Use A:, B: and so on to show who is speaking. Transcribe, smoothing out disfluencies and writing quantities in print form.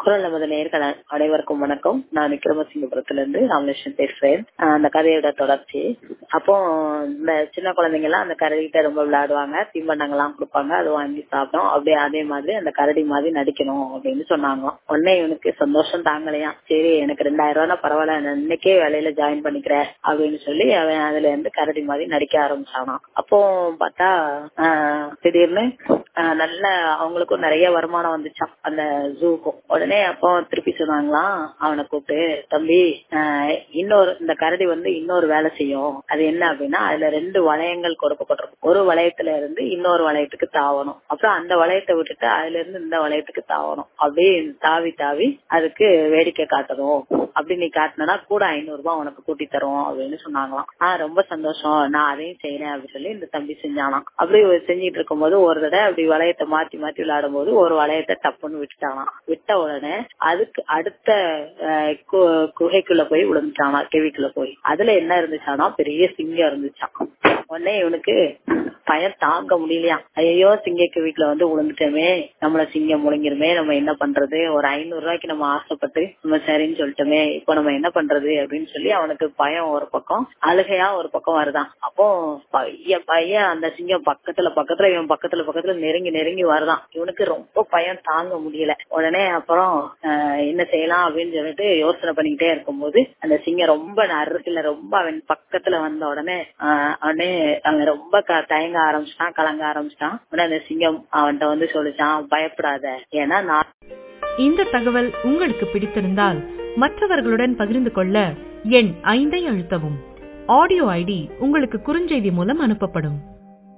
A: குரல் நமது நேயர்கள் அனைவருக்கும் வணக்கம். நான் விக்ரமசிங்கபுரத்துல இருந்து ராமலட்சுமி பேசுறேன். அந்த கதையோட தொடர்ச்சி. அப்போ இந்த சின்ன குழந்தைங்க எல்லாம் அந்த கரடிகிட்ட ரொம்ப விளையாடுவாங்க, தீம்பண்டங்கள்லாம் கொடுப்பாங்க, அது வாங்கி சாப்பிட்டோம். அப்படியே அதே மாதிரி அந்த கரடி மாதிரி நடிக்கணும் அப்படின்னு சொன்னாங்க. உடனே இவனுக்கு சந்தோஷம் தாங்கலையா, சரி எனக்கு 2000 ரூபா பரவாயில்ல, நான் இன்னைக்கே வேலையில ஜாயின் பண்ணிக்கிறேன் அப்படின்னு சொல்லி அவன் அதுல இருந்து கரடி மாதிரி நடிக்க ஆரம்பிச்சானான். அப்போ பார்த்தா திடீர்னு நல்ல அவங்களுக்கும் நிறைய வருமானம் வந்துச்சான் அந்த ஜூக்கும். உடனே அப்போ திருப்பி சொன்னாங்களாம் அவனை கூப்பிட்டு, தம்பி இன்னொரு இந்த கரடி இன்னொரு வேலை செய்யும். அது என்ன அப்படின்னா, அதுல 2 வளையங்கள் கொடுக்கப்பட்டிருக்கும். ஒரு வளையத்துல இருந்து இன்னொரு வளையத்துக்கு தாவணும், அப்புறம் அந்த வளையத்தை விட்டுட்டு அதுல இருந்து இந்த வளையத்துக்கு தாவணும். அப்படியே தாவி தாவி அதுக்கு வேடிக்கை காட்டணும். அப்படி நீ காட்டினா கூட 500 ரூபாய் உனக்கு கூட்டி தரும் அப்படின்னு சொன்னாங்களாம். ரொம்ப சந்தோஷம், நான் அதையும் செய்யறேன் அப்படின்னு சொல்லி இந்த தம்பி செஞ்சானாம். அப்படி செஞ்சிட்டு இருக்கும் போது ஒரு தடவை அப்படி வளையத்தை மாத்தி மாத்தி விளையாடும் போது ஒரு வளையத்தை டப்புன்னு விட்டுட்டானாம். விட்ட உடனே அதுக்கு அடுத்த குகைக்குள்ள போய் விழுந்துட்டானா, கேவிக்குள்ள போய். அதுல என்ன இருந்துச்சானா, பெரிய சிங்கம் இருந்துச்சான். உடனே இவனுக்கு பயம் தாங்க முடியலையா, ஐயோ சிங்கக்கு வீட்டுல விழுந்துட்டோமே, நம்மள சிங்கம் முழுங்கிருமே, நம்ம என்ன பண்றது, ஒரு 500 ரூபாய்க்கு நம்ம ஆசைப்பட்டு நம்ம சரின்னு சொல்லிட்டோமே, இப்ப நம்ம என்ன பண்றது அப்படின்னு சொல்லி அவனுக்கு பயம் ஒரு பக்கம், அழுகையா ஒரு பக்கம் வருதான். அப்போ பையன் அந்த சிங்கம் பக்கத்துல இவன் பக்கத்துல நெருங்கி நெருங்கி வருதான். இவனுக்கு ரொம்ப பயம் தாங்க முடியல. உடனே அப்புறம் என்ன செய்யலாம் அப்படின்னு சொல்லிட்டு யோசனை பண்ணிக்கிட்டே இருக்கும்போது அந்த சிங்கம் ரொம்ப அருகில ரொம்ப அவன் பக்கத்துல வந்த உடனே அவன் ரொம்ப தயங்க ஆரம்பிச்சிட்டான், கலங்க ஆரம்பிச்சிட்டான். உடனே அந்த சிங்கம் அவன்கிட்ட சொல்லிச்சான், பயப்படாத, ஏன்னா நான்.
B: இந்த தகவல் உங்களுக்கு பிடித்திருந்தால் மற்றவர்களுடன் பகிர்ந்து கொள்ள எண் 5 அழுத்தவும். ஆடியோ ஐடி உங்களுக்கு குறுஞ்செய்தி மூலம் அனுப்பப்படும்.